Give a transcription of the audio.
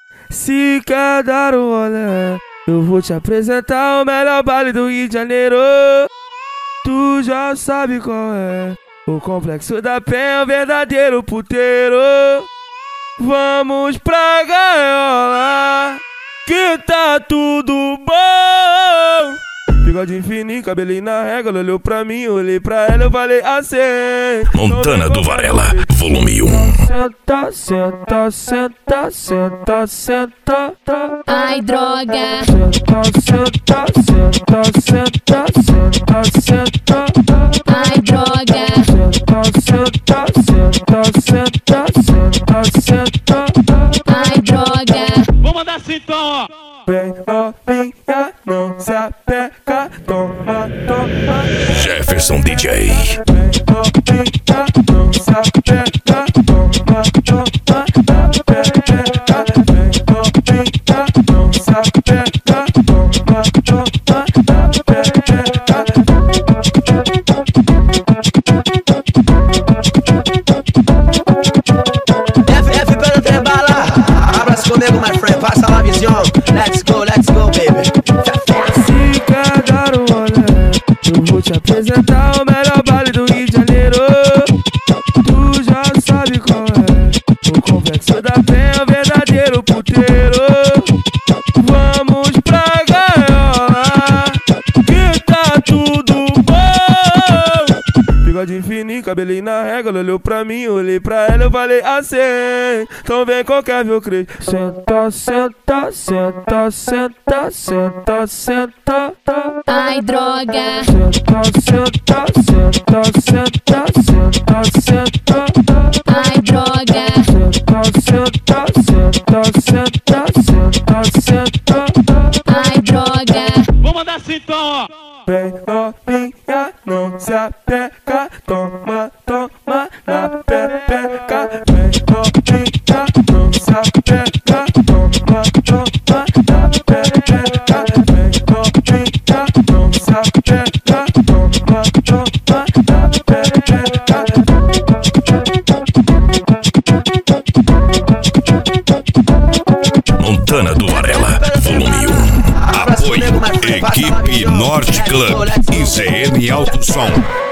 Se quer dar um rolê, eu vou te apresentar o melhor baile do Rio de Janeiro. Tu já sabe qual é, o Complexo da Penha, o verdadeiro puteiro. Vamos pra gaiola, que tá tudo bom. Bigodinho fininho, cabelinho na régua, ela olhou pra mim, eu olhei pra ela, eu falei assim: Montana do Varela, volume 1. Senta, senta, senta, senta, senta. Ai, droga. Senta, senta, senta, senta, senta, senta. Ai, droga. Senta, senta, senta, senta, senta, senta. Ai, droga. Vou mandar assim então, ó. Vem novinha, não se apega, toma, toma. Jefferson DJ. Vem novinha, não se apega, toma, toma. Apega, vem novinha, não se apega, toma, toma. FF pelo Trembala, abraço comigo, my friend, passa lá, visão. Let's go, baby. Se quer dar um rolê, eu vou te apresentar o melhor baile do Rio de Janeiro. Tu já sabe qual é, o Complexo da Penha, o verdadeiro puteiro. Vamos pra gaiola, que tá tudo bom. Bigodinho fininho, cabelinho na régua, ela olhou pra mim, eu olhei pra ela, eu falei assim: então vem qualquer viu crente. Senta, senta, senta, senta, senta, senta. Ai, droga. Senta, senta, senta, senta, senta, senta. Ai, droga. Senta, senta, senta, senta, senta, senta. Ai, droga. Vou mandar assim então, ó. Vem novinha, não se apega, toma, toma na pepeca. Vem novinha, não se apega, toma, toma na pepeca. Vem novinha, não se apega, toma, toma na pepeca. Montana do Varela, volume 1. Apoio Equipe Norte Club e CM Alto Som.